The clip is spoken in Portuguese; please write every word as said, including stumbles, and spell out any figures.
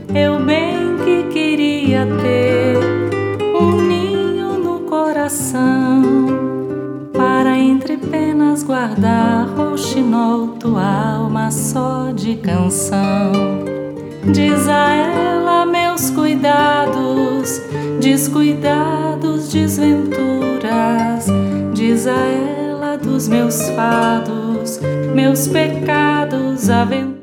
eu bem que queria ter um ninho no coração, para entre penas guardar, rouxinol, tua alma só de canção. Diz a ela meus cuidados, descuidados, desventuras. Diz a ela dos meus fados, meus pecados, aventuras.